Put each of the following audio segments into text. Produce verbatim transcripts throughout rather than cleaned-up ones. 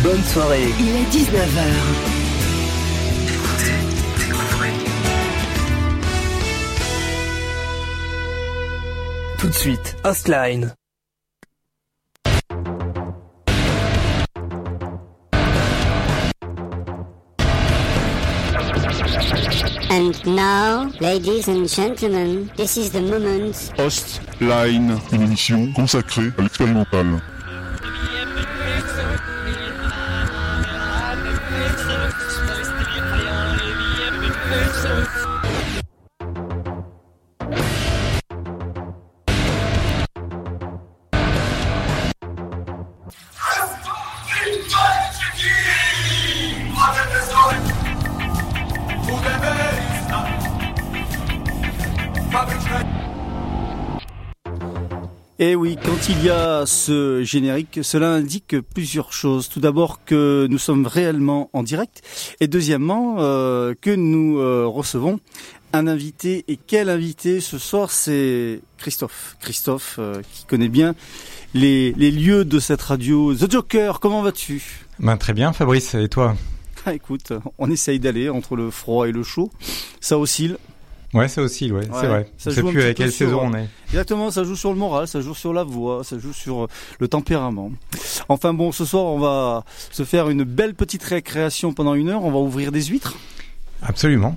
bonne soirée. Il est dix-neuf heures. Tout de suite, Hostline. And now, ladies and gentlemen, this is the moment. Hostline, une émission consacrée à l'expérimental. Et oui, quand il y a ce générique, cela indique plusieurs choses. Tout d'abord que nous sommes réellement en direct, et deuxièmement euh, que nous euh, recevons un invité. Et quel invité ce soir? C'est Christophe. Christophe euh, qui connaît bien les, les lieux de cette radio. The Joker, comment vas-tu? Ben, très bien Fabrice, et toi? Ah, écoute, on essaye d'aller entre le froid et le chaud, ça oscille. Ouais, ça oscille, ouais, ouais, c'est vrai. Ça je sais plus à quelle sur, saison on est. Exactement, ça joue sur le moral, ça joue sur la voix, ça joue sur le tempérament. Enfin bon, ce soir, on va se faire une belle petite récréation pendant une heure. On va ouvrir des huîtres. Absolument.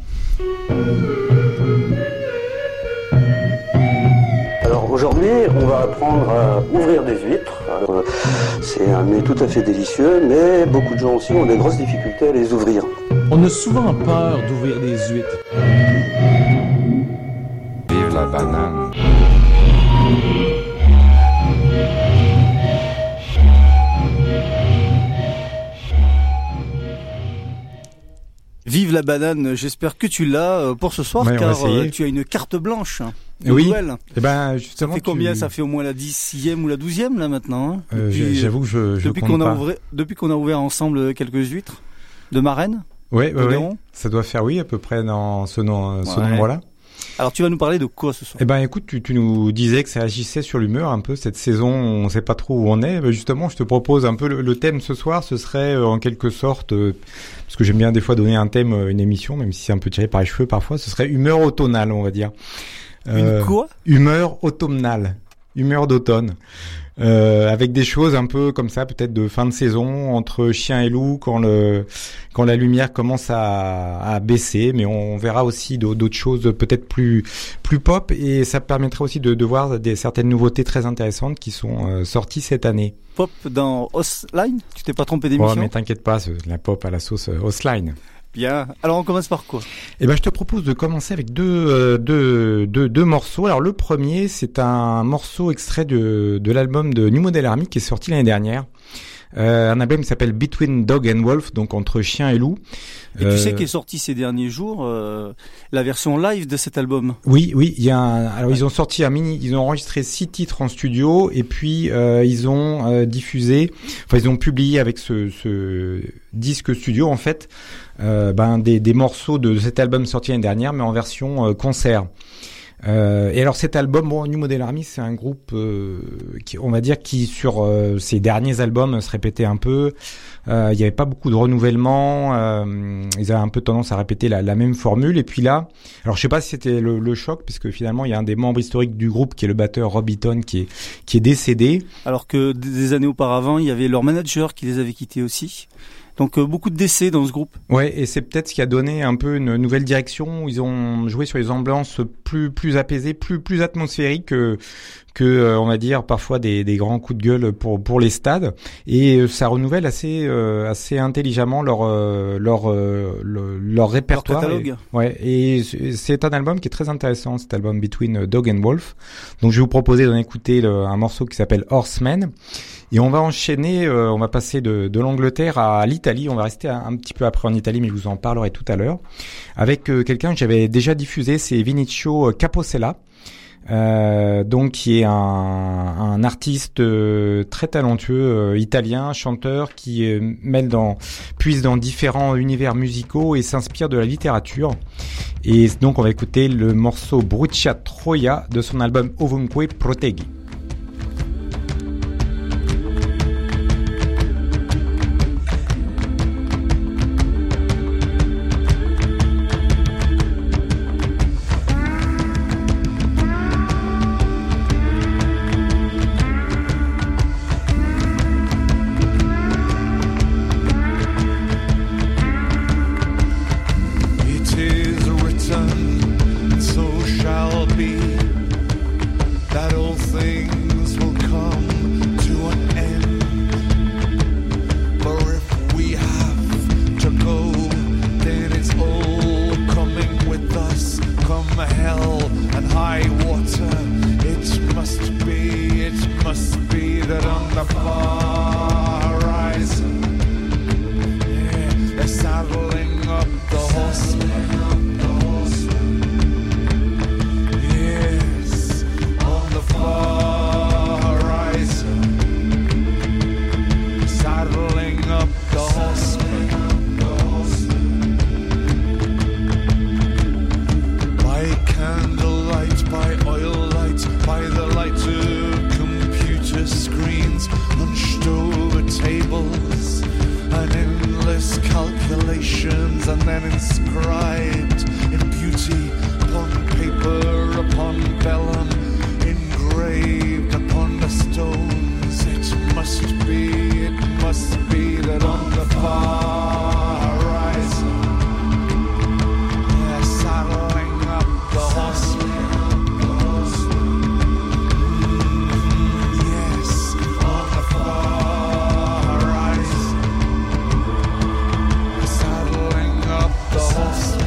Alors aujourd'hui, on va apprendre à ouvrir des huîtres. Alors, c'est un mets tout à fait délicieux, mais beaucoup de gens aussi ont des grosses difficultés à les ouvrir. On a souvent peur d'ouvrir des huîtres. Vive la banane. Vive la banane, j'espère que tu l'as pour ce soir, ouais, car tu as une carte blanche. Oui. Nouvelle. Et ben justement. Ça fait combien? tu... Ça fait au moins la dixième ou la douzième là maintenant. Hein euh, depuis, j'avoue que je, je depuis compte qu'on a pas. ouvert, depuis qu'on a ouvert ensemble quelques huîtres de marraine. Oui, ouais, ouais. Ça doit faire oui à peu près dans ce, nom, ce ouais. nombre-là. Alors tu vas nous parler de quoi ce soir? Eh ben écoute, tu, tu nous disais que ça agissait sur l'humeur un peu cette saison, on sait pas trop où on est. Ben, justement, je te propose un peu le, le thème ce soir, ce serait euh, en quelque sorte, euh, parce que j'aime bien des fois donner un thème à une émission, même si c'est un peu tiré par les cheveux parfois, ce serait humeur automnale, on va dire. Euh, une quoi? Humeur automnale, humeur d'automne. Euh, avec des choses un peu comme ça, peut-être de fin de saison, entre chien et loup, quand le quand la lumière commence à, à baisser, mais on verra aussi d'autres choses peut-être plus plus pop, et ça permettra aussi de, de voir des certaines nouveautés très intéressantes qui sont euh, sorties cette année. Pop dans Hostline? Tu t'es pas trompé d'émission? Oh, mais t'inquiète pas, la pop à la sauce Hostline. Bien. Alors on commence par quoi? Eh ben je te propose de commencer avec deux euh, deux deux deux morceaux. Alors le premier, c'est un morceau extrait de de l'album de New Model Army qui est sorti l'année dernière. Euh, un album qui s'appelle Between Dog and Wolf, donc entre chien et loup. Et euh... tu sais qu'est sorti ces derniers jours euh, la version live de cet album. Oui, oui, il y a un... alors ils ont sorti un mini, ils ont enregistré six titres en studio et puis euh, ils ont euh, diffusé, enfin ils ont publié avec ce, ce disque studio en fait, euh, ben des, des morceaux de cet album sorti l'année dernière, mais en version euh, concert. Euh, et alors cet album, bon, New Model Army, c'est un groupe euh, qui, on va dire, qui sur euh, ses derniers albums se répétait un peu. Euh, il n'y avait pas beaucoup de renouvellement. Euh, ils avaient un peu tendance à répéter la, la même formule. Et puis là, alors je sais pas si c'était le, le choc, parce que finalement il y a un des membres historiques du groupe qui est le batteur Rob Eaton qui est qui est décédé. Alors que des années auparavant, il y avait leur manager qui les avait quittés aussi. Donc euh, beaucoup de décès dans ce groupe. Ouais, et c'est peut-être ce qui a donné un peu une nouvelle direction. Ils ont joué sur les ambiances plus plus apaisées, plus plus atmosphériques que que euh, on va dire parfois des des grands coups de gueule pour pour les stades. Et euh, ça renouvelle assez euh, assez intelligemment leur euh, leur euh, le, leur répertoire. Leur catalogue. Et, ouais, et c'est un album qui est très intéressant, cet album Between Dog and Wolf. Donc je vais vous proposer d'en écouter le, un morceau qui s'appelle Horseman. Et on va enchaîner, euh, on va passer de, de l'Angleterre à l'Italie. On va rester un, un petit peu après en Italie, mais je vous en parlerai tout à l'heure. Avec euh, quelqu'un que j'avais déjà diffusé, c'est Vinicio Capossela. Euh, donc qui est un, un artiste euh, très talentueux euh, italien, chanteur qui euh, mêle dans, puise dans différents univers musicaux et s'inspire de la littérature. Et donc on va écouter le morceau Brucia Troia de son album Ovunque Proteggi. that on the far horizon, yeah, they're saddling up the horsemen. Yes, on the far horizon, saddling up the horsemen. By candlelight, by oil light, by the light of computer screens, hunched over tables, and endless calculations, and then inscribed in beauty upon paper, upon vellum, engraved upon the stones. It must be, it must be that on the far horizon, they're saddling up the horsemen. Yes, on the far horizon, they're saddling up the horsemen.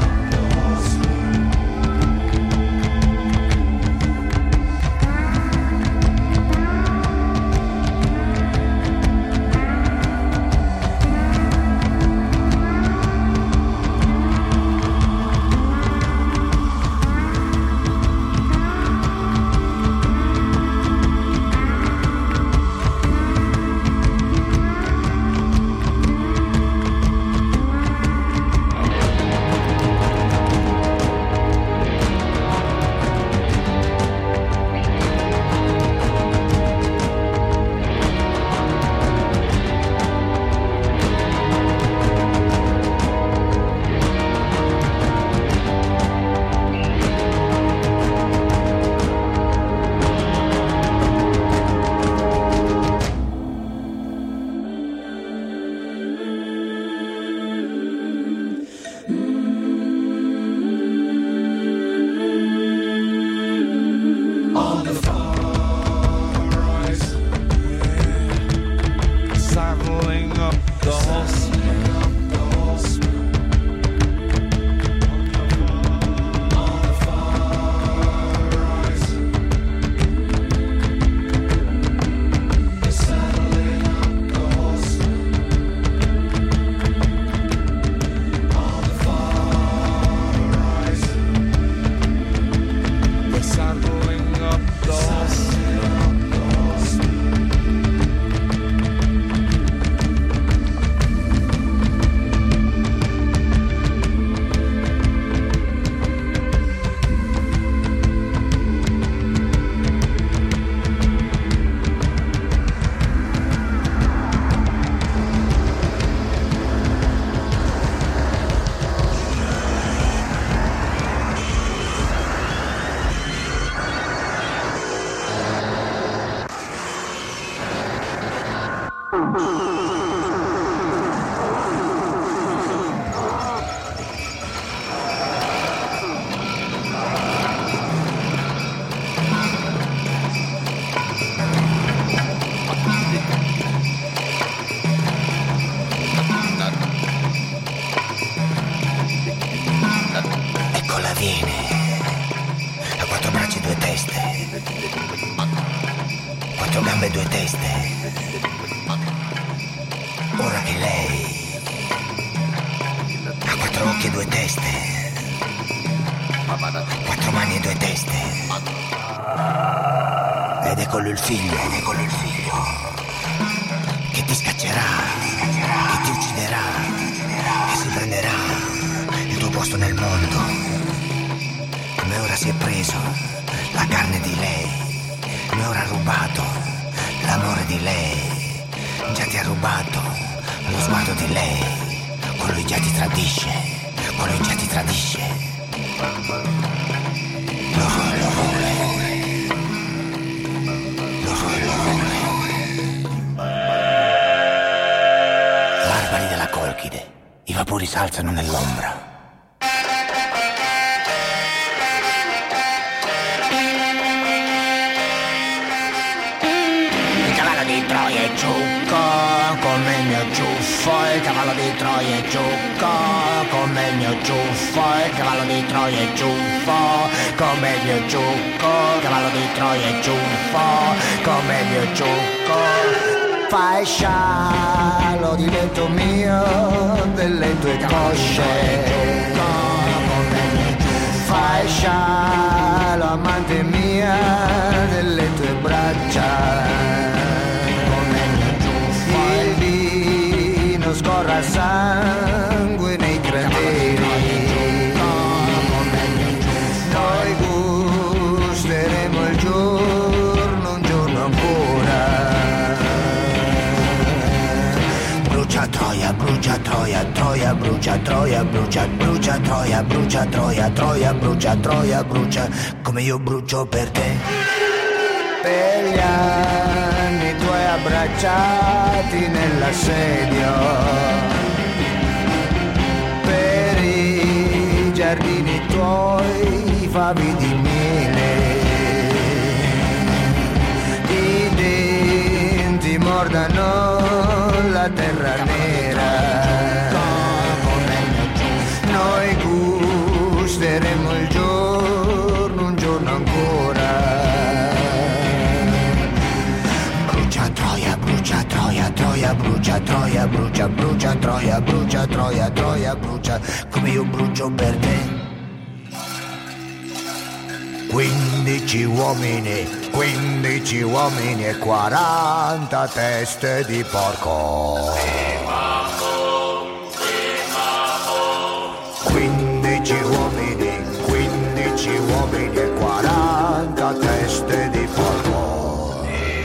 I vapori s'alzano nell'ombra. Il cavallo di di Troia e ciucco, come il mio ciuffo, il cavallo di Troia e ciucco, come il mio ciuffo, il cavallo di Troia e ciuffo, come il mio ciucco, cavallo di Troia e ciuffo, come il mio ciucco. Fai scialo divento mio delle tue cosce, fai scialo amante mia delle tue braccia, il vino scorra sangue nei crateri, noi gusteremo il giorno, un giorno ancora. Brucia Troia, brucia Troia, Troia brucia, Troia brucia, brucia Troia, brucia Troia, Troia brucia, Troia brucia, come io brucio per te. Per gli anni tuoi abbracciati nell'assedio, per i giardini tuoi favi di miele, i denti mordano la terra nera, noi gusteremo il giorno, un giorno ancora. Brucia Troia, brucia Troia, Troia brucia, Troia brucia, brucia Troia, brucia Troia, Troia brucia, come io brucio per te. Quindici uomini, quindici uomini e quaranta teste di porco. Quindici uomini, quindici uomini e quaranta teste di porco.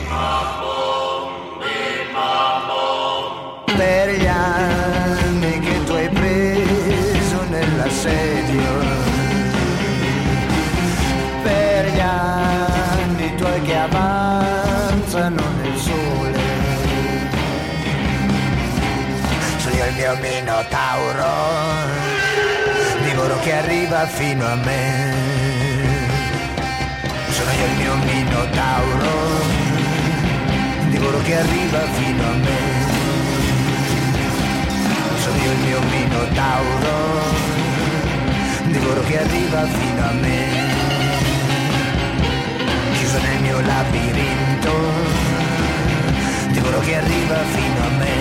Per gli anni che tu hai preso nell'assedio, per gli anni tuoi che avanzano nel sole, sono io il mio minotauro, divoro che arriva fino a me, sono io il mio minotauro, divoro che arriva fino a me, sono io il mio minotauro, divoro che arriva fino a me. Nel mio labirinto, divoro che arriva fino a me.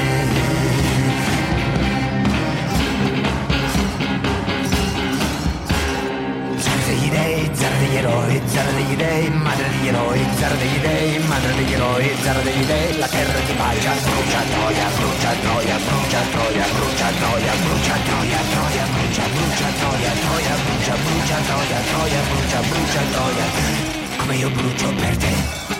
Zara degli dei, zara degli eroi, zara degli dei, madre degli eroi, zara degli dei, madre degli eroi, zara degli dei, la terra ti bacia, brucia Troia, brucia Troia, brucia Troia, brucia Troia, brucia Troia, Troia brucia, brucia Troia, Troia brucia, brucia Troia, Troia brucia, brucia Troia. Come io brucio per te.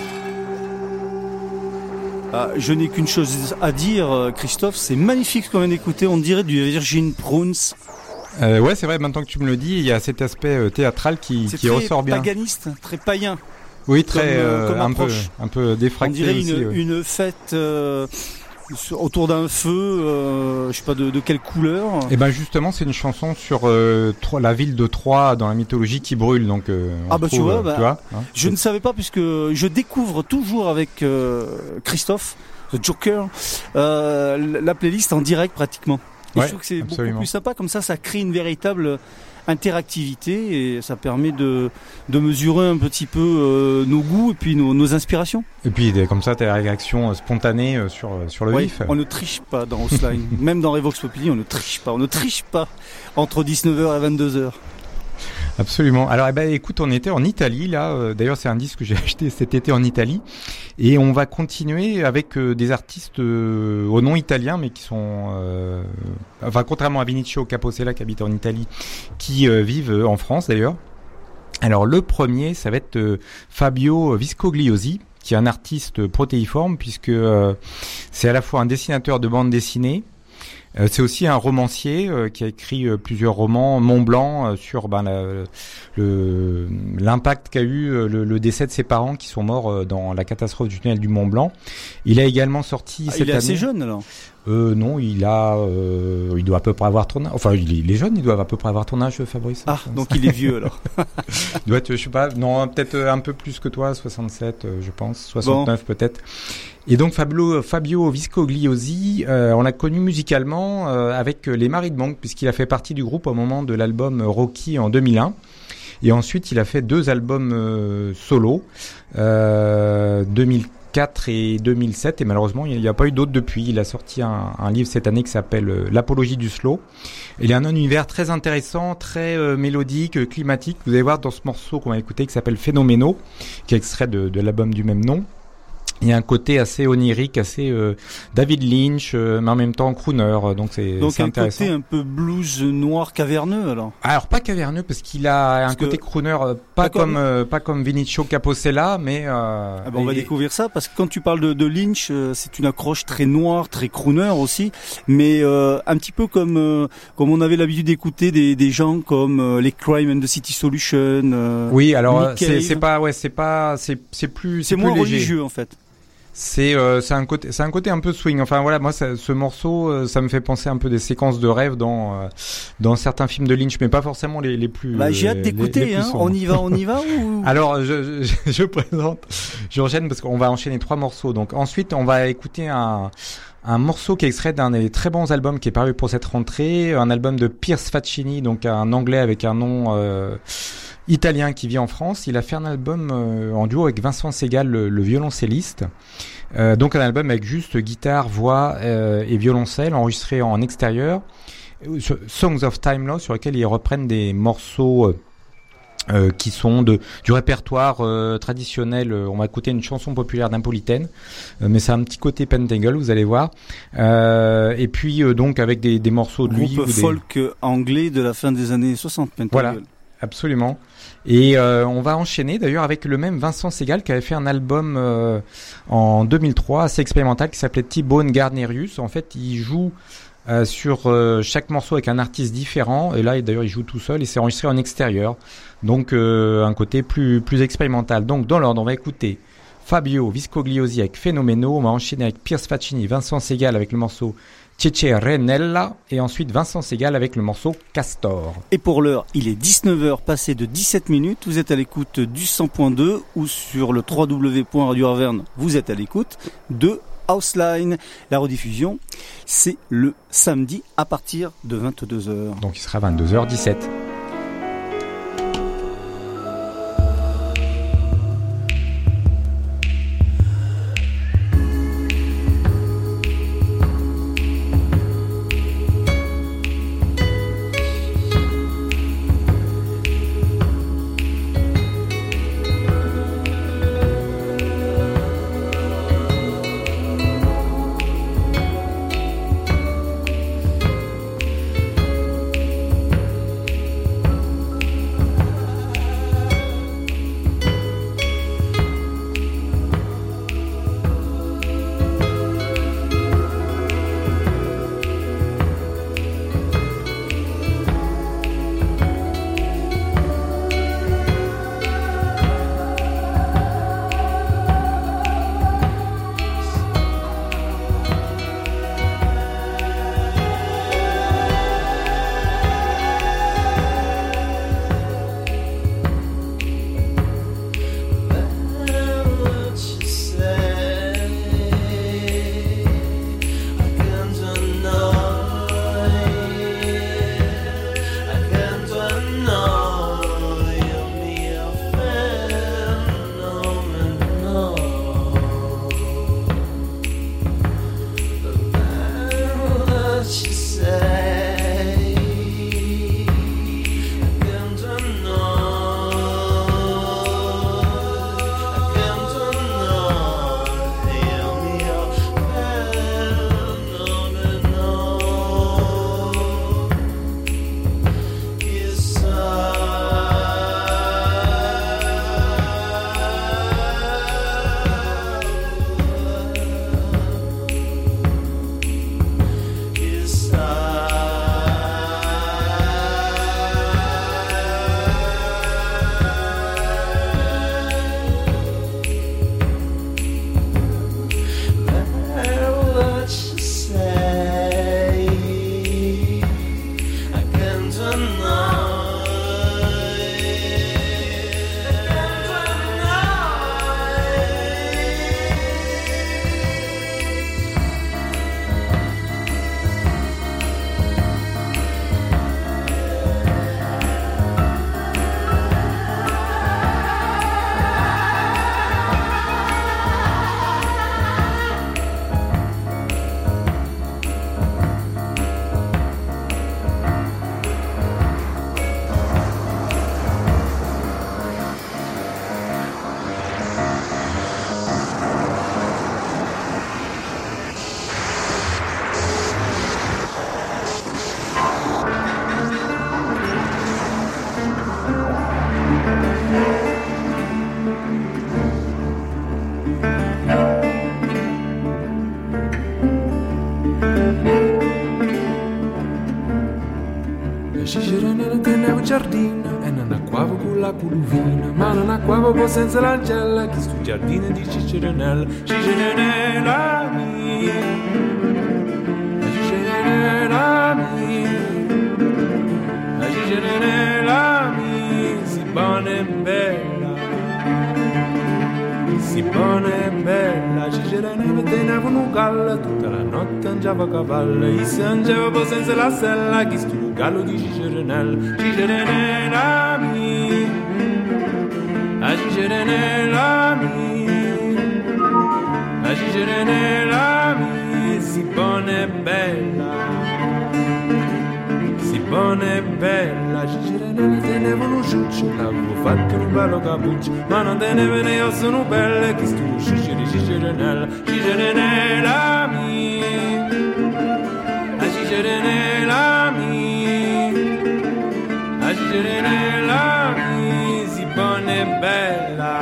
Ah, je n'ai qu'une chose à dire, Christophe, c'est magnifique ce qu'on vient d'écouter, on dirait du Virgin Prunes. Euh, ouais, c'est vrai, maintenant que tu me le dis, il y a cet aspect euh, théâtral qui, qui ressort bien. C'est très paganiste, très païen. Oui, très, comme, euh, comme un, peu, un peu défracté. On dirait aussi, une, ouais. une fête euh, autour d'un feu, euh, je sais pas de, de quelle couleur. Et ben justement, c'est une chanson sur euh, Tro- la ville de Troie dans la mythologie qui brûle. Donc, euh, on ah bah trouve, tu vois, bah, tu vois hein, je ne savais pas puisque je découvre toujours avec euh, Christophe, The Joker, euh, la playlist en direct pratiquement. Et ouais, je trouve que c'est absolument. beaucoup plus sympa, comme ça, ça crée une véritable interactivité et ça permet de, de mesurer un petit peu euh, nos goûts et puis nos, nos inspirations. Et puis comme ça, tu as la réaction spontanée sur, sur le ouais, vif. On ne triche pas dans Hostline. Même dans Revox Populi, on ne triche pas. On ne triche pas entre dix-neuf heures et vingt-deux heures. Absolument. Alors, eh ben, écoute, on était en Italie là. Euh, d'ailleurs, c'est un disque que j'ai acheté cet été en Italie, et on va continuer avec euh, des artistes euh, au nom italien, mais qui sont, euh, enfin, contrairement à Vinicio Capossela qui habite en Italie, qui euh, vivent en France d'ailleurs. Alors, le premier, ça va être euh, Fabio Viscogliosi, qui est un artiste protéiforme puisque euh, c'est à la fois un dessinateur de bande dessinée. Euh, c'est aussi un romancier euh, qui a écrit euh, plusieurs romans, Mont Blanc, euh, sur ben, la, le, l'impact qu'a eu euh, le, le décès de ses parents qui sont morts euh, dans la catastrophe du tunnel du Mont Blanc. Il a également sorti Ah, cette il est année. assez jeune alors. Euh, non, il a, euh, il doit à peu près avoir ton âge. Enfin, il est, il est jeune, il doit à peu près avoir ton âge, Fabrice. Ah, donc il est vieux alors. Il doit être, je sais pas, non, peut-être un peu plus que toi, soixante-sept, euh, je pense, soixante-neuf bon. peut-être. Et donc Fabio, Fabio Viscogliosi, euh, on l'a connu musicalement euh, avec les Maris de Monk, puisqu'il a fait partie du groupe au moment de l'album Rocky en deux mille un. Et ensuite, il a fait deux albums euh, solo, euh, deux mille quatre et deux mille sept, et malheureusement il n'y a pas eu d'autres depuis. Il a sorti un, un livre cette année qui s'appelle euh, L'apologie du slow. Il a un univers très intéressant, très euh, mélodique, euh, climatique. Vous allez voir dans ce morceau qu'on va écouter qui s'appelle Phénoméno, qui est extrait de, de l'album du même nom. Il y a un côté assez onirique, assez euh, David Lynch, euh, mais en même temps crooner, donc c'est, donc c'est intéressant. Donc un côté un peu blues noir caverneux alors. Alors pas caverneux parce qu'il a parce un côté crooner, euh, pas, pas comme, comme euh, pas comme Vinicio Capocella, mais. Euh, ah ben on et, va découvrir ça parce que quand tu parles de, de Lynch, euh, c'est une accroche très noire, très crooner aussi, mais euh, un petit peu comme euh, comme on avait l'habitude d'écouter des, des gens comme euh, les Crime and the City Solution. Euh, oui, alors c'est, c'est pas ouais, c'est pas c'est c'est plus c'est, c'est plus moins léger. religieux en fait. C'est euh, c'est un côté c'est un côté un peu swing. Enfin voilà, moi ça, ce morceau euh, ça me fait penser un peu des séquences de rêve dans euh, dans certains films de Lynch, mais pas forcément les les plus. Bah j'ai hâte d'écouter. Les, les hein. On y va, on y va ou... Alors je, je je présente, j'enchaîne parce qu'on va enchaîner trois morceaux. Donc ensuite on va écouter un un morceau qui est extrait d'un des très bons albums qui est paru pour cette rentrée, un album de Pierce Faccini, donc un Anglais avec un nom euh, italien qui vit en France. Il a fait un album euh, en duo avec Vincent Segal, le, le violoncelliste. Euh, donc un album avec juste guitare, voix euh, et violoncelle, enregistré en extérieur. Songs of Time Lost, sur lequel ils reprennent des morceaux euh, euh, qui sont de du répertoire euh, traditionnel. On va écouter une chanson populaire napolitaine, euh, mais c'est un petit côté Pentangle, vous allez voir. Euh, et puis euh, donc avec des, des morceaux de lui. Groupe ou des... folk anglais de la fin des années soixante, Pentangle. Voilà. Absolument. Et euh, on va enchaîner d'ailleurs avec le même Vincent Segal qui avait fait un album euh, en deux mille trois assez expérimental qui s'appelait T-Bone Gardnerius. En fait, il joue euh, sur euh, chaque morceau avec un artiste différent. Et là, et d'ailleurs, il joue tout seul et c'est enregistré en extérieur. Donc, euh, un côté plus plus expérimental. Donc, dans l'ordre, on va écouter Fabio Viscogliosi avec Phénoméno. On va enchaîner avec Pierce Faccini, Vincent Segal avec le morceau Cecerenella et ensuite Vincent Segal avec le morceau Castor. Et pour l'heure, il est dix-neuf heures passé de dix-sept minutes. Vous êtes à l'écoute du cent point deux ou sur le w w w point radio arverne. Vous êtes à l'écoute de Houseline. La rediffusion, c'est le samedi à partir de vingt-deux heures. Donc il sera vingt-deux heures dix-sept. giardino e non acquavo con la puluvina, ma non acquavo poi senza l'angella, chi stu giardino di Cicerenella, Cicerenella mia, Cicerenella mia, Cicerenella mia, si buona e bella, si buona e bella, Cicerenella teneva un gallo, tutta la notte angiava a cavallo, e si angiava poi senza la stella, chi stu gallo di Cicerenella, Cicerenella mia, a Cicerenella mia, a Cicerenella mia, si buona e bella, si buona e bella, Cicerenella teneva un ciuccio, l'avevo fatto un bello cappuccio, ma non teneva ne io sono belle, che stu Cicere Cicerenella, Cicerenella mia, a Cicerenella mia, a Cicerenella mia, si buona e bella,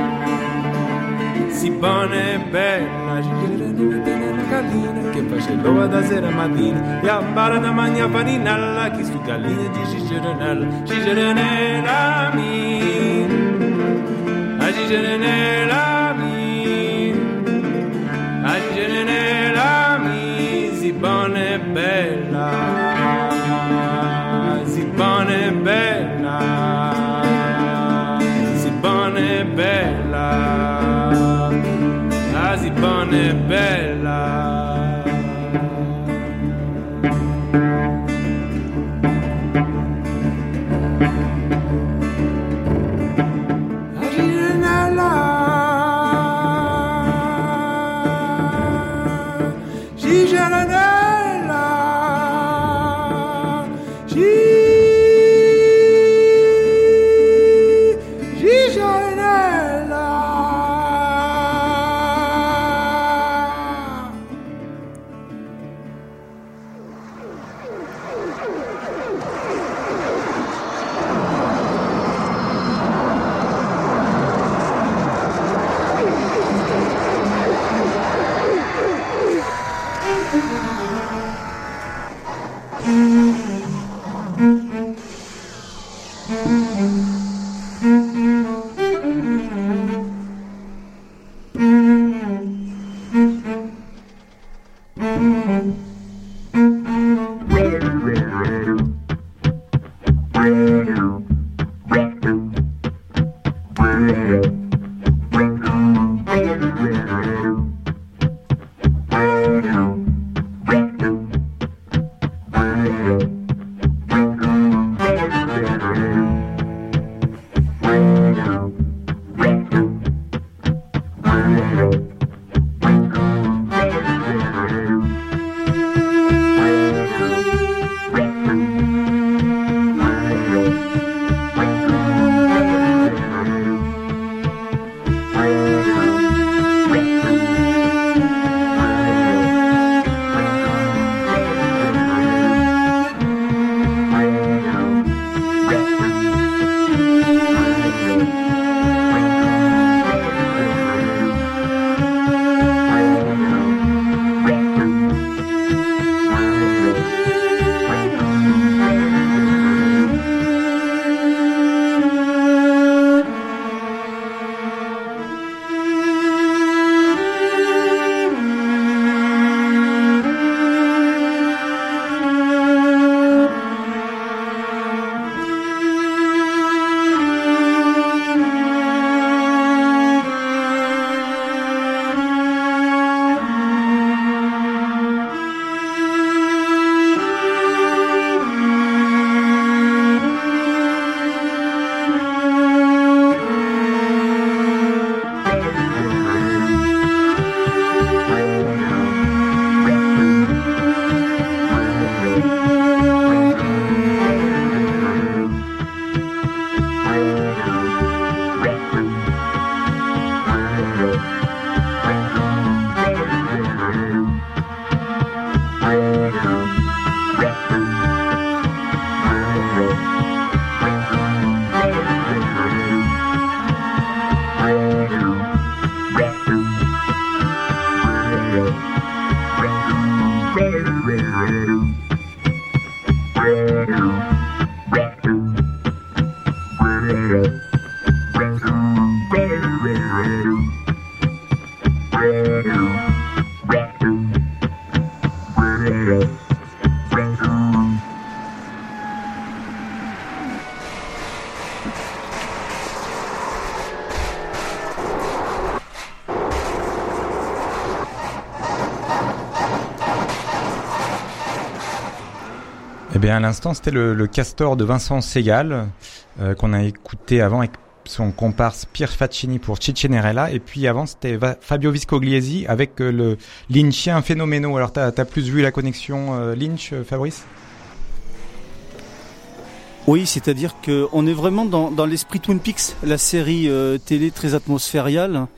si buona e bella, Cicerenella teneva gallina, che face l'uova da sera mattina, e a bara da magna farinella, chi stu gallina di Cicerenella, Cicerenella mia, a Cicerenella mia, a Cicerenella mia, si buona e bella, si buona e bella, si buona e bella, ah, si buona e bella. Thank you. Eh bien, à l'instant, c'était le, le Castor de Vincent Segal, euh, qu'on a écouté avant avec son comparse Pier Faccini pour Ciccinerella, et puis avant, c'était Va- Fabio Viscogliesi avec euh, le Lynchien Phénoméno. Alors, t'as, t'as plus vu la connexion euh, Lynch, euh, Fabrice ? Oui, c'est-à-dire que on est vraiment dans, dans l'esprit Twin Peaks, la série euh, télé très atmosphériale.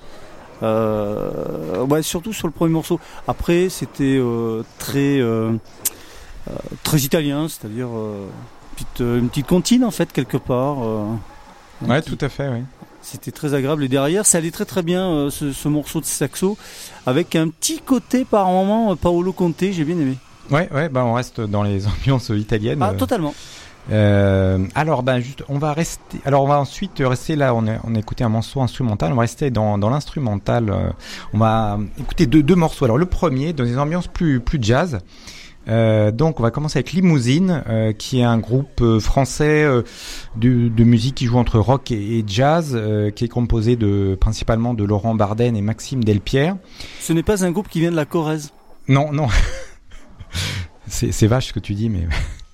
Euh, ouais, surtout sur le premier morceau. Après, c'était euh, très euh, euh, très italien, c'est-à-dire euh, petite, une petite comptine en fait quelque part. Euh, ouais, petit, tout à fait, oui. C'était très agréable. Et derrière, ça allait très très bien euh, ce, ce morceau de saxo, avec un petit côté par moment Paolo Conte, j'ai bien aimé. Ouais, ouais, bah on reste dans les ambiances italiennes. Ah, totalement. Euh, alors, ben juste, on va rester. Alors, on va ensuite rester là. On a, on a écouté un morceau instrumental. On va rester dans, dans l'instrumental. Euh, on va écouter deux, deux morceaux. Alors, le premier dans des ambiances plus plus jazz. Euh, donc, on va commencer avec Limousine, euh, qui est un groupe euh, français euh, de, de musique qui joue entre rock et, et jazz, euh, qui est composé de principalement de Laurent Barden et Maxime Delpierre. Ce n'est pas un groupe qui vient de la Corrèze. Non, non. c'est, c'est vache ce que tu dis, mais.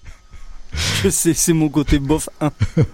Je sais, c'est mon côté bof un.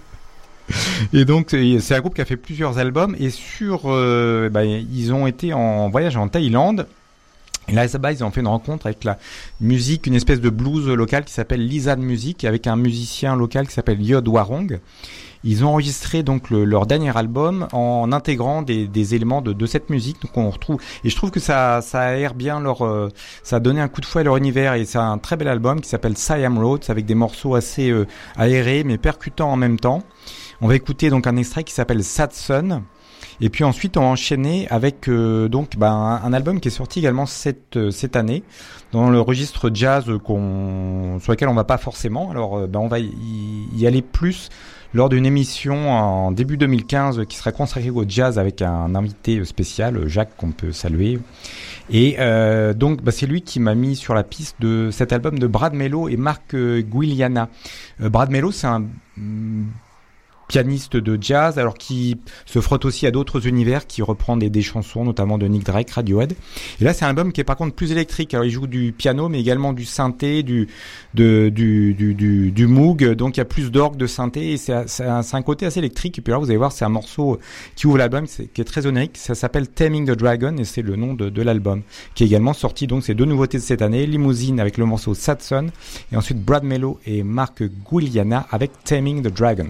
Et donc c'est un groupe qui a fait plusieurs albums et sur euh, bah, ils ont été en voyage en Thaïlande. Et là, là-bas, ils ont fait une rencontre avec la musique, une espèce de blues local qui s'appelle Lisan Music, avec un musicien local qui s'appelle Yod Warong. Ils ont enregistré donc le, leur dernier album en intégrant des, des éléments de, de cette musique. Donc on retrouve, et je trouve que ça, ça aère bien leur, euh, ça a donné un coup de fouet à leur univers. Et c'est un très bel album qui s'appelle Siam Roads, avec des morceaux assez euh, aérés mais percutants en même temps. On va écouter donc un extrait qui s'appelle Sad Sun. Et puis ensuite, on va enchaîner avec euh, donc bah, un, un album qui est sorti également cette euh, cette année dans le registre jazz qu'on sur lequel on va pas forcément. Alors, euh, bah, on va y, y aller plus lors d'une émission en début deux mille quinze qui sera consacrée au jazz avec un invité spécial, Jacques, qu'on peut saluer. Et euh, donc, bah, c'est lui qui m'a mis sur la piste de cet album de Brad Mello et Marc euh, Guiliana. Euh, Brad Mello, c'est un mm, pianiste de jazz, alors qui se frotte aussi à d'autres univers, qui reprend des, des chansons, notamment de Nick Drake, Radiohead. Et là, c'est un album qui est par contre plus électrique. Alors, il joue du piano, mais également du synthé, du de, du, du, du, du Moog. Donc, il y a plus d'orgue, de synthé, et c'est, c'est, un, c'est un côté assez électrique. Et puis là, vous allez voir, c'est un morceau qui ouvre l'album, c'est, qui est très onirique. Ça s'appelle Taming the Dragon, et c'est le nom de, de l'album, qui est également sorti. Donc, c'est deux nouveautés de cette année. Limousine avec le morceau Sad Sun, et ensuite Brad Mello et Marc Guiliana avec Taming the Dragon.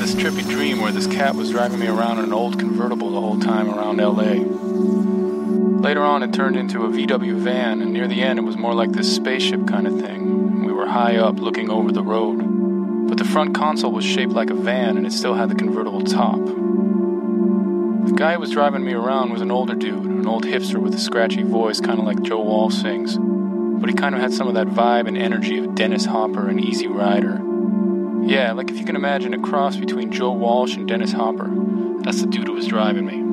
this trippy dream where this cat was driving me around in an old convertible the whole time around L A. Later on, it turned into a V W van, and near the end, it was more like this spaceship kind of thing. We were high up looking over the road. But the front console was shaped like a van, and it still had the convertible top. The guy who was driving me around was an older dude, an old hipster with a scratchy voice, kind of like Joe Walsh sings. But he kind of had some of that vibe and energy of Dennis Hopper and Easy Rider. Yeah, like if you can imagine a cross between Joe Walsh and Dennis Hopper. That's the dude who was driving me.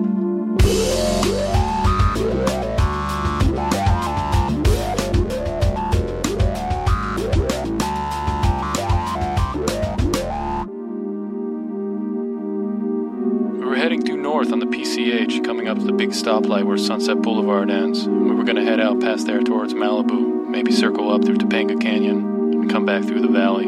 We were heading due north on the P C H, coming up to the big stoplight where Sunset Boulevard ends. We were going to head out past there towards Malibu, maybe circle up through Topanga Canyon, and come back through the valley.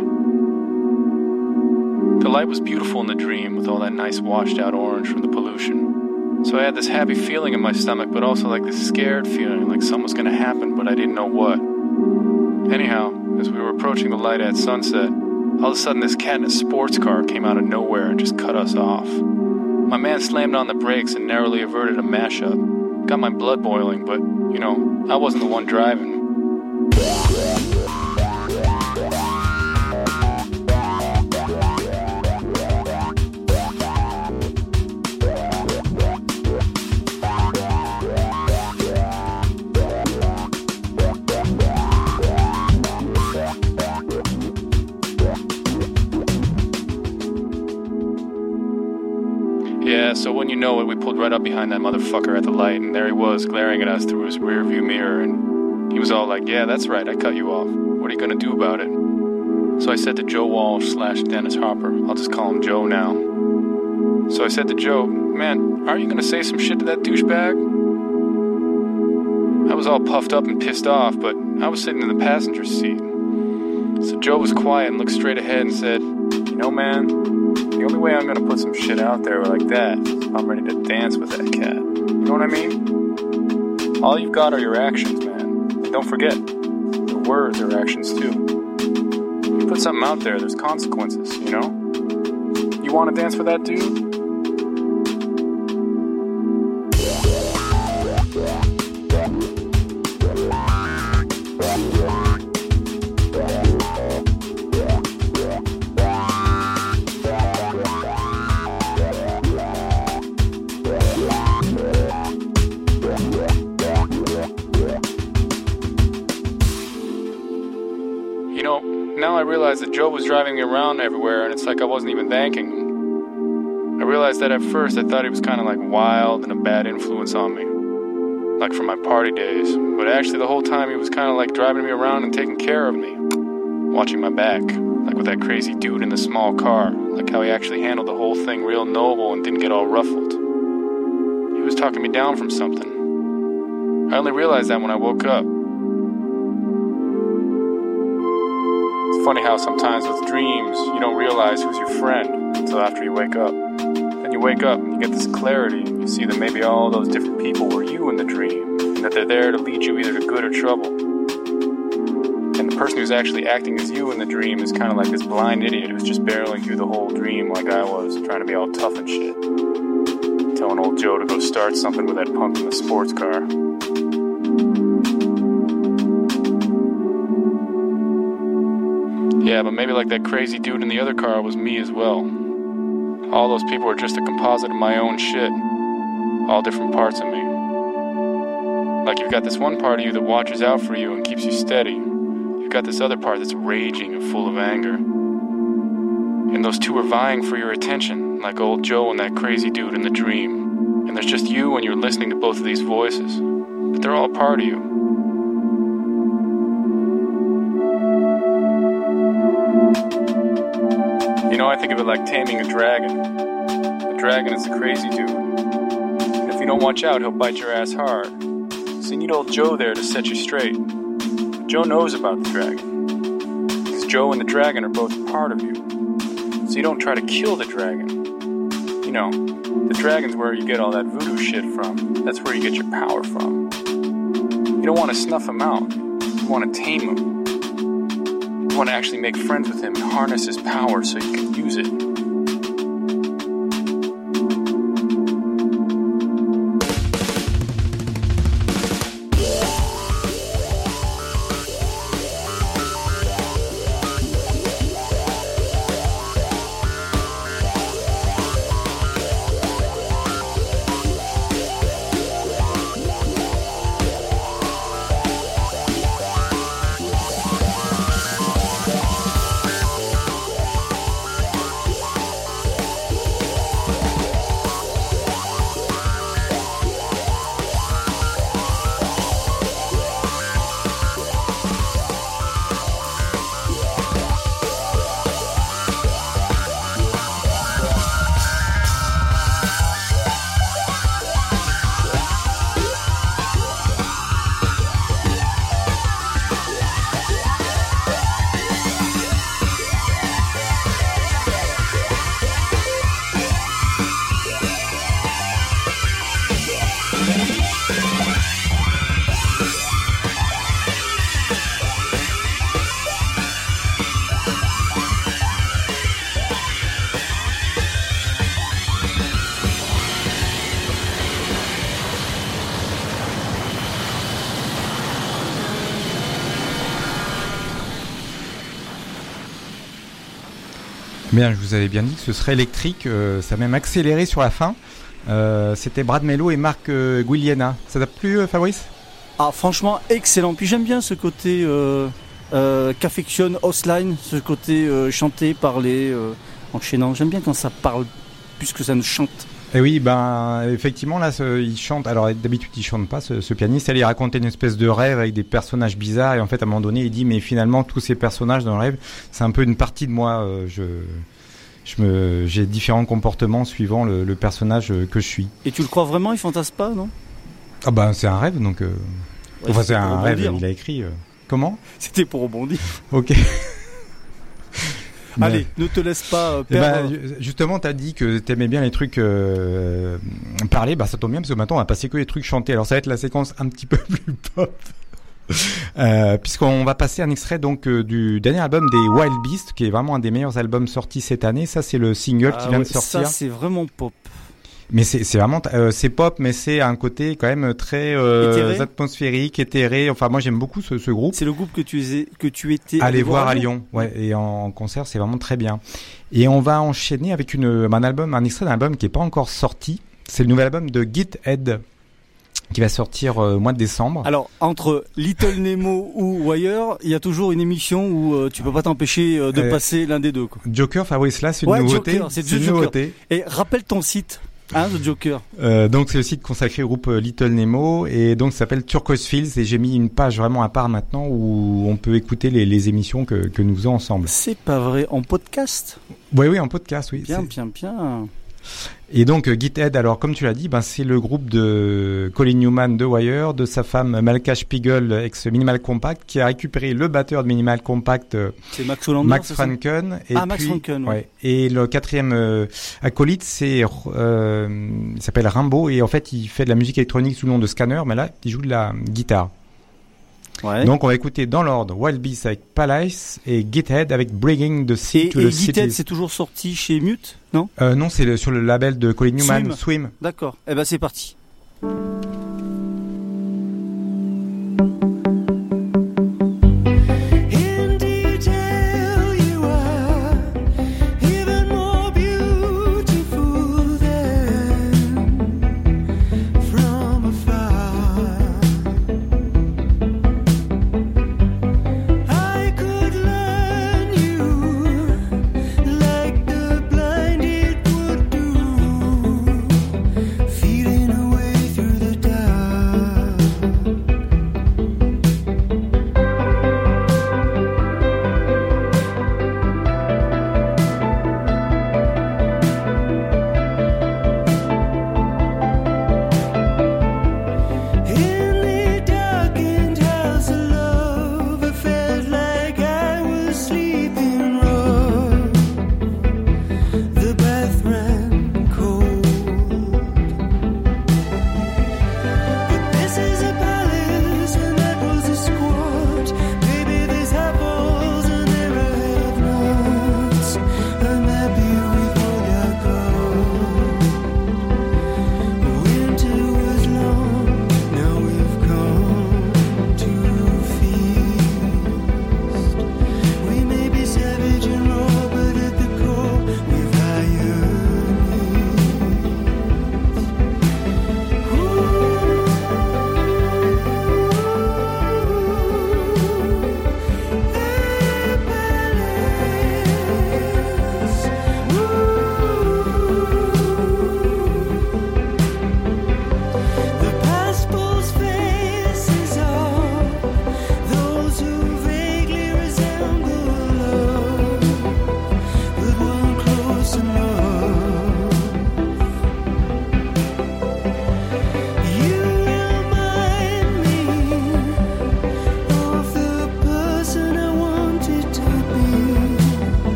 The light was beautiful in the dream with all that nice washed out orange from the pollution. So I had this happy feeling in my stomach, but also like this scared feeling, like something was going to happen, but I didn't know what. Anyhow, as we were approaching the light at sunset, all of a sudden this cat in a sports car came out of nowhere and just cut us off. My man slammed on the brakes and narrowly averted a mashup. Got my blood boiling, but, you know, I wasn't the one driving. Yeah, so when you know it, we pulled right up behind that motherfucker at the light, and there he was, glaring at us through his rearview mirror, and he was all like, yeah, that's right, I cut you off. What are you gonna do about it? So I said to Joe Walsh slash Dennis Hopper, I'll just call him Joe now. So I said to Joe, man, aren't you gonna say some shit to that douchebag? I was all puffed up and pissed off, but I was sitting in the passenger seat. So Joe was quiet and looked straight ahead and said, you know, man, the only way I'm gonna put some shit out there like that is if I'm ready to dance with that cat. You know what I mean? All you've got are your actions, man. And don't forget, your words are actions too. You put something out there, there's consequences, you know? You wanna dance with that dude? Now I realized that Joe was driving me around everywhere, and it's like I wasn't even thanking him. I realized that at first I thought he was kind of like wild and a bad influence on me, like from my party days, but actually the whole time he was kind of like driving me around and taking care of me, watching my back, like with that crazy dude in the small car, like how he actually handled the whole thing real noble and didn't get all ruffled. He was talking me down from something. I only realized that when I woke up. It's funny how sometimes with dreams, you don't realize who's your friend until after you wake up. Then you wake up and you get this clarity, and you see that maybe all those different people were you in the dream, and that they're there to lead you either to good or trouble. And the person who's actually acting as you in the dream is kind of like this blind idiot who's just barreling through the whole dream like I was, trying to be all tough and shit. Telling old Joe to go start something with that punk in the sports car. Yeah, but maybe like that crazy dude in the other car was me as well. All those people were just a composite of my own shit. All different parts of me. Like you've got this one part of you that watches out for you and keeps you steady. You've got this other part that's raging and full of anger. And those two are vying for your attention, like old Joe and that crazy dude in the dream. And there's just you and you're listening to both of these voices. But they're all a part of you. You know, I think of it like taming a dragon. A dragon is a crazy dude. And if you don't watch out, he'll bite your ass hard. So you need old Joe there to set you straight. But Joe knows about the dragon. Because Joe and the dragon are both a part of you. So you don't try to kill the dragon. You know, the dragon's where you get all that voodoo shit from. That's where you get your power from. You don't want to snuff him out. You want to tame him. You want to actually make friends with him and harness his power so you can use it. Bien, je vous avais bien dit que ce serait électrique, euh, ça a même accéléré sur la fin. Euh, c'était Brad Mello et Marc euh, Guiliana. Ça t'a plu, euh, Fabrice ? Ah, franchement, excellent. Puis j'aime bien ce côté euh, euh, qu'affectionne Hostline, ce côté euh, chanter, parler, euh, enchaînant. J'aime bien quand ça parle plus que ça ne chante. Et oui, ben effectivement là, ce, il chante. Alors d'habitude, il chante pas. Ce, ce pianiste, elle, il racontait une espèce de rêve avec des personnages bizarres. Et en fait, à un moment donné, il dit mais finalement, tous ces personnages dans le rêve, c'est un peu une partie de moi. Euh, je Je me, j'ai différents comportements suivant le, le personnage que je suis. Et tu le crois vraiment, il fantasme pas, non ? Ah bah c'est un rêve, donc... Euh... Ouais, enfin c'est un rêve, rebondir. il a écrit... Euh... Comment ? C'était pour rebondir. Ok. Allez, ne te laisse pas euh, perdre. Bah, justement, t'as dit que t'aimais bien les trucs euh, parler, bah ça tombe bien parce que maintenant on va passer que les trucs chantés. Alors ça va être la séquence un petit peu plus pop. Euh, puisqu'on va passer un extrait donc euh, du dernier album des Wild Beasts, qui est vraiment un des meilleurs albums sortis cette année. Ça, c'est le single Ah qui vient ouais, de sortir. Ça, c'est vraiment pop. Mais c'est, c'est vraiment, euh, c'est pop, mais c'est un côté quand même très euh, Éthéré. atmosphérique, éthéré. Enfin, moi, j'aime beaucoup ce, ce groupe. C'est le groupe que tu es, que tu étais allé voir à Lyon. Ouais, et en, en concert, c'est vraiment très bien. Et on va enchaîner avec une, un album, un extrait d'un album qui est pas encore sorti. C'est le nouvel album de Githead, qui va sortir euh, au mois de décembre. Alors, entre Little Nemo ou Wire, il y a toujours une émission où euh, tu peux pas t'empêcher euh, de Euh, passer l'un des deux, quoi. Joker, Fabrice, là, c'est une Ouais, nouveauté. Joker, c'est c'est The une Joker. nouveauté. Et rappelle ton site, hein, The Joker. Euh, donc c'est le site consacré au groupe euh, Little Nemo et donc ça s'appelle Turquoise Fields et j'ai mis une page vraiment à part maintenant où on peut écouter les, les émissions que, que nous faisons ensemble. C'est pas vrai, en podcast. Oui, oui, en podcast, oui. Bien, c'est- bien, bien. Et donc euh, Githead, alors comme tu l'as dit, ben c'est le groupe de Colin Newman de Wire, de sa femme Malka Spiegel, ex Minimal Compact, qui a récupéré le batteur de Minimal Compact, euh, C'est Max Hollander, Max c'est ça Franken. Et Ah, Max puis, Franken, ouais. ouais. Et le quatrième euh, acolyte, c'est euh, il s'appelle Rimbaud et en fait il fait de la musique électronique sous le nom de Scanner, mais là il joue de la guitare. Ouais. Donc on va écouter dans l'ordre Wild Beasts avec Palace et Githead avec Bringing the Sea Et, to et the Githead, Cities. c'est toujours sorti chez Mute, non? Euh, non, c'est le- sur le label de Colin Newman, Swim. Swim. D'accord. Eh ben, c'est parti. Feeling away through the dark.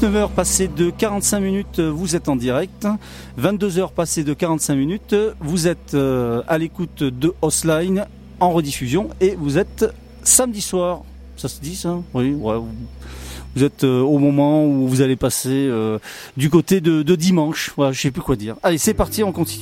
dix-neuf heures passées de quarante-cinq minutes, vous êtes en direct. vingt-deux heures passées de quarante-cinq minutes, vous êtes euh, à l'écoute de Hostline en rediffusion et vous êtes samedi soir. Ça se dit ça ? Oui, ouais. Vous êtes euh, au moment où vous allez passer euh, du côté de, de dimanche. Voilà, je sais plus quoi dire. Allez, c'est parti, on continue.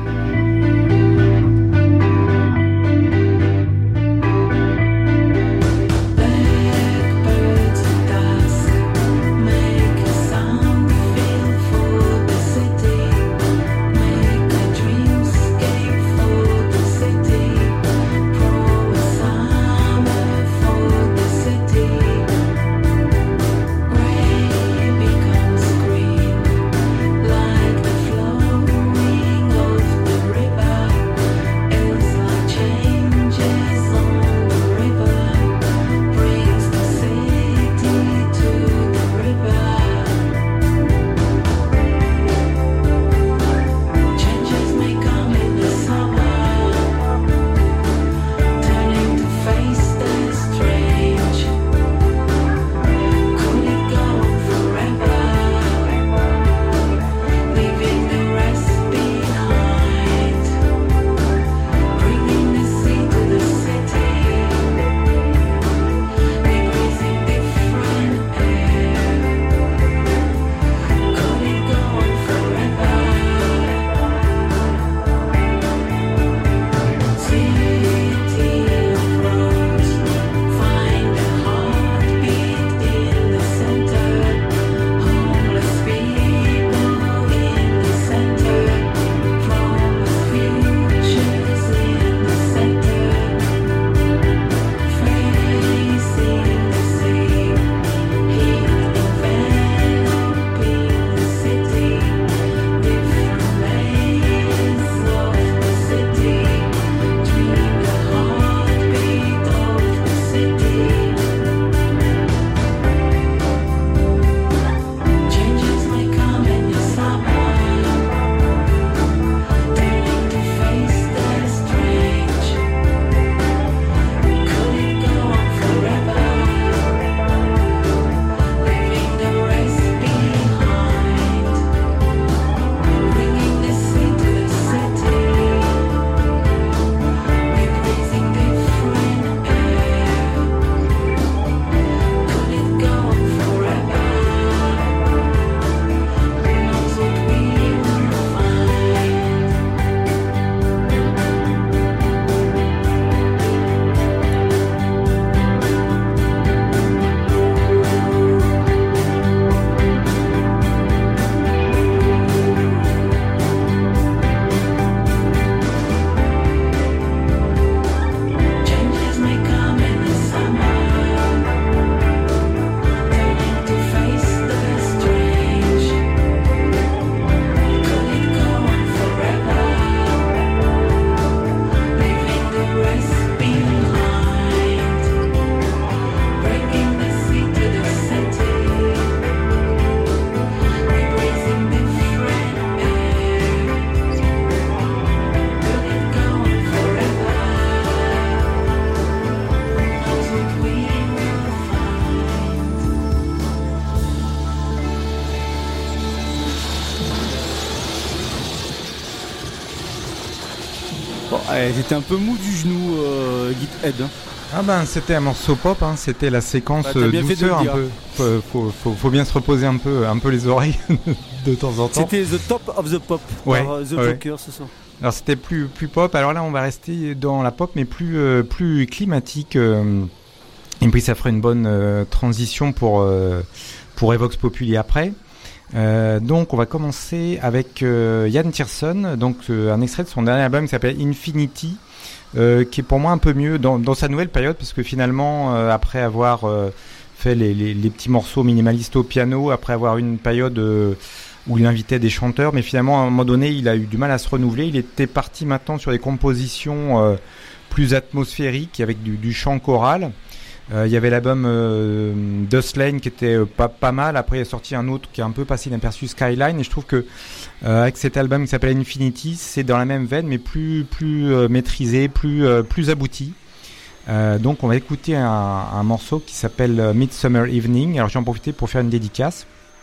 Bon, c'était un peu mou du genou, euh, Git Head. Hein. Ah ben c'était un morceau pop, hein. C'était la séquence bah, douceur un peu. Faut, faut, faut, faut bien se reposer un peu, un peu les oreilles de temps en temps. C'était The Top of the Pop ouais, par The ouais. Joker ce soir. Alors c'était plus plus pop. Alors là on va rester dans la pop mais plus euh, plus climatique. Euh, et puis ça ferait une bonne euh, transition pour euh, pour Evox Populi après. Euh, donc on va commencer avec euh, Yann Tiersen, donc euh, un extrait de son dernier album qui s'appelle Infinity, euh, qui est pour moi un peu mieux dans, dans sa nouvelle période, parce que finalement euh, après avoir euh, fait les, les, les petits morceaux minimalistes au piano, après avoir eu une période euh, où il invitait des chanteurs, mais finalement à un moment donné il a eu du mal à se renouveler, il était parti maintenant sur des compositions euh, plus atmosphériques avec du, du chant choral. Euh, il y avait l'album euh, Dust Lane qui était euh, pas, pas mal. Après il est sorti un autre qui a un peu passé inaperçu, Skyline, et je trouve que euh, avec cet album qui s'appelle Infinity, c'est dans la même veine mais plus plus euh, maîtrisé, plus euh, plus abouti. Euh, donc on va écouter un, un morceau qui s'appelle Midsummer Evening. Alors j'en profite pour faire une dédicace.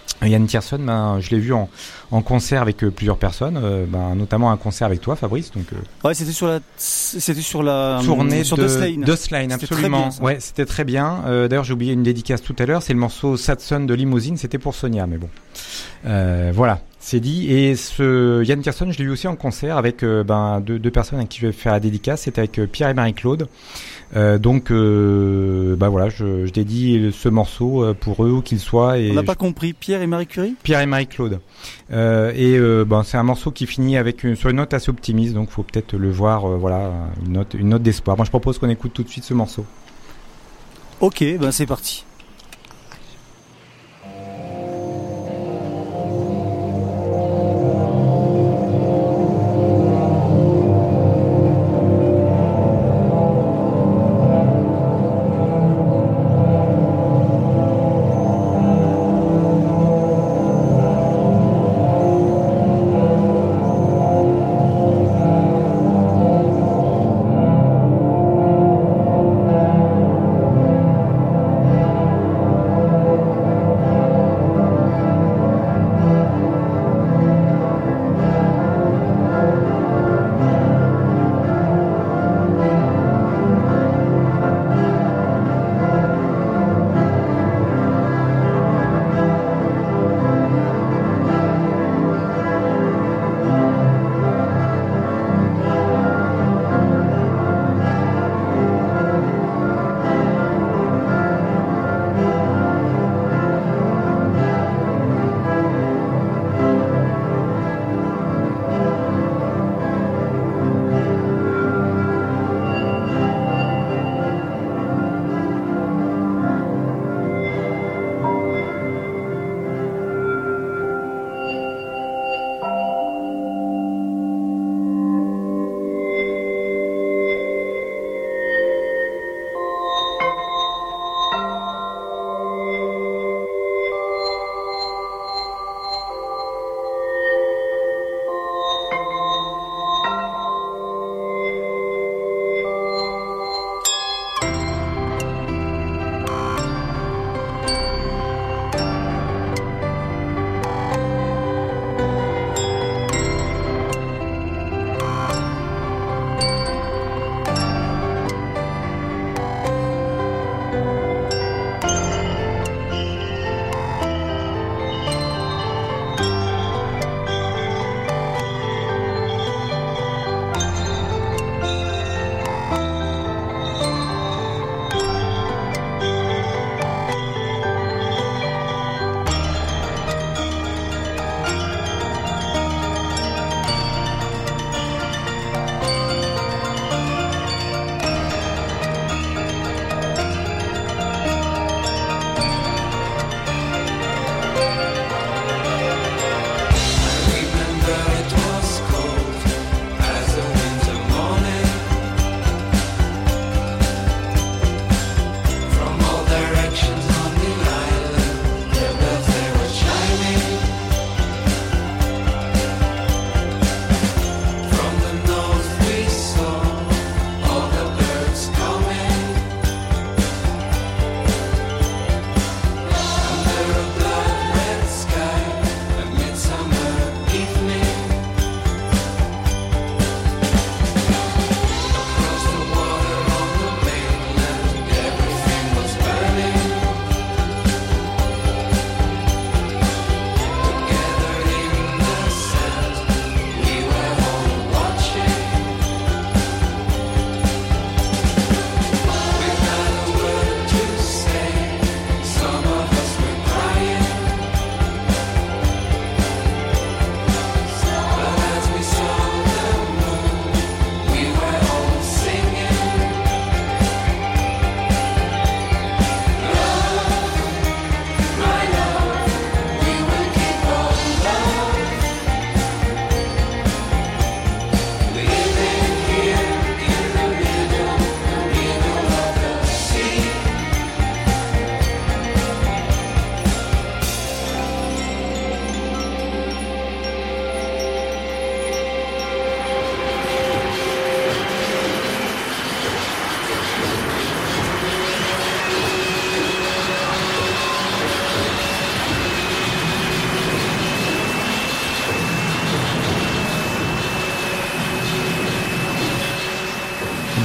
Yann Tiersen, ben, je l'ai vu en, en concert avec euh, plusieurs personnes, euh, ben, notamment un concert avec toi, Fabrice. Donc, euh, ouais, c'était sur la, c'était sur la tournée sur de Dust Lane. Dust Lane, absolument. Bien, ouais, c'était très bien. Euh, d'ailleurs, j'ai oublié une dédicace tout à l'heure. C'est le morceau Satson de Limousine. C'était pour Sonia, mais bon, euh, voilà, c'est dit. Et ce Yann Tiersen, je l'ai vu aussi en concert avec euh, ben deux, deux personnes à qui je vais faire la dédicace. C'était avec euh, Pierre et Marie-Claude. Euh, donc, euh, bah voilà, je, je dédie ce morceau pour eux où qu'ils soient. Et on n'a pas je... compris. Pierre et Marie Curie. Pierre et Marie-Claude. Euh, et euh, ben c'est un morceau qui finit avec une, sur une note assez optimiste, donc faut peut-être le voir. Euh, voilà, une note, une note d'espoir. Moi, je propose qu'on écoute tout de suite ce morceau. Ok, ben c'est parti. Thank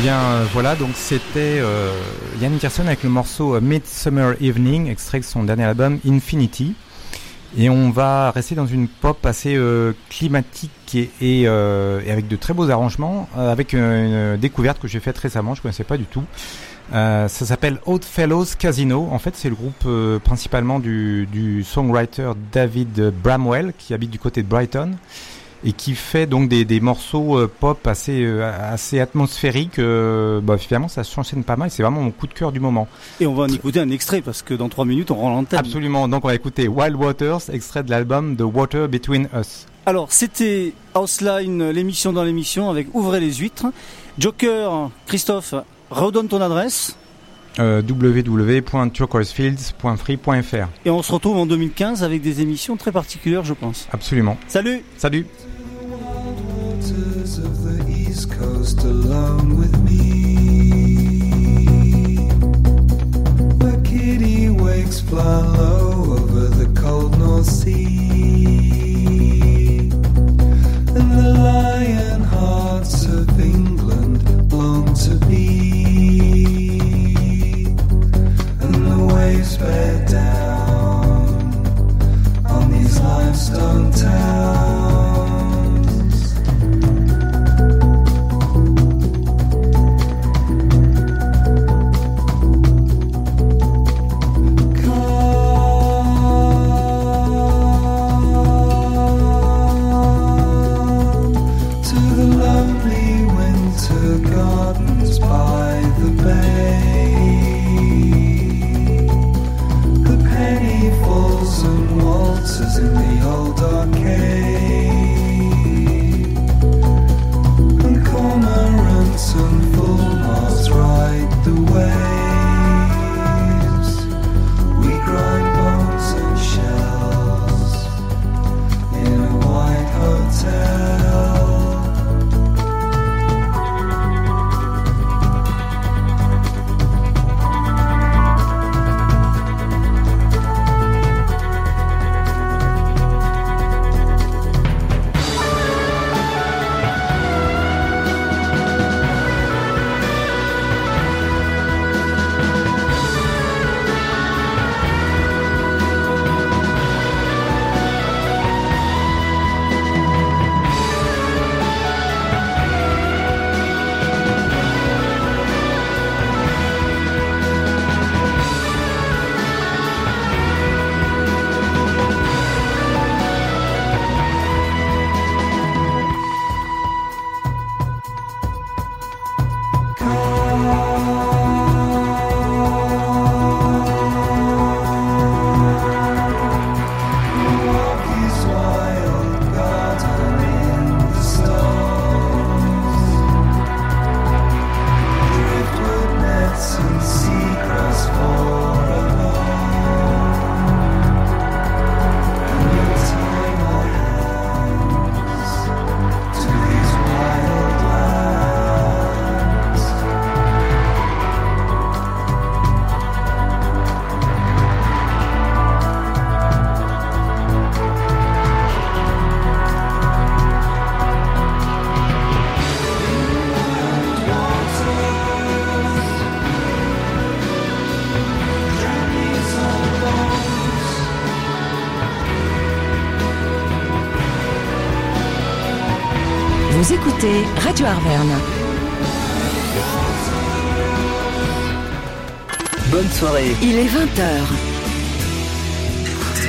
bien euh, voilà, donc c'était euh, Ian Anderson avec le morceau euh, Midsummer Evening, extrait de son dernier album Infinity. Et on va rester dans une pop assez euh, climatique et, et, euh, et avec de très beaux arrangements, euh, avec une, une découverte que j'ai faite récemment, je ne connaissais pas du tout. Euh, ça s'appelle Oddfellows Casino. En fait, c'est le groupe euh, principalement du, du songwriter David Bramwell, qui habite du côté de Brighton et qui fait donc des, des morceaux euh, pop assez, euh, assez atmosphériques. Euh, bah, finalement, ça s'enchaîne pas mal. C'est vraiment mon coup de cœur du moment. Et on va en écouter un extrait parce que dans trois minutes, on rend l'antenne. Absolument. Donc, on va écouter Wild Waters, extrait de l'album The Water Between Us. Alors, c'était Houseline, l'émission dans l'émission avec Ouvrez les huîtres. Joker, Christophe, redonne ton adresse. Euh, w w w point turquoisefields point free point f r. Et on se retrouve en deux mille quinze avec des émissions très particulières, je pense. Absolument. Salut. Salut. Waters of the East Coast alone with me, where kitty wakes fly low over the cold North Sea, and the lion hearts of England long to be, and the waves bear down on these limestone towns. In the old arcade, and cormorants and fulmars ride the waves. We grind bones and shells in a white hotel. Vous écoutez Radio Arverne. Bonne soirée. Il est vingt heures.